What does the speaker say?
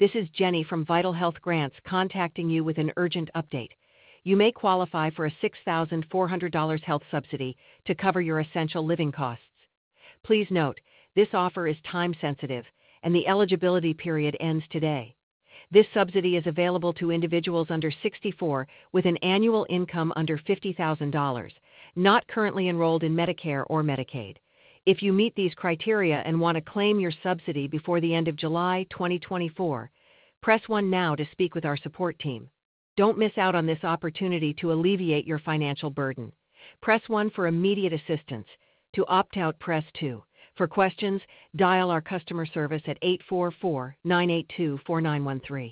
This is Jenny from Vital Health Grants contacting you with an urgent update. You may qualify for a $6,400 health subsidy to cover your essential living costs. Please note, this offer is time-sensitive, and the eligibility period ends today. This subsidy is available to individuals under 64 with an annual income under $50,000, not currently enrolled in Medicare or Medicaid. If you meet these criteria and want to claim your subsidy before the end of July 2024, press 1 now to speak with our support team. Don't miss out on this opportunity to alleviate your financial burden. Press 1 for immediate assistance. To opt out, press 2. For questions, dial our customer service at 844-982-4913.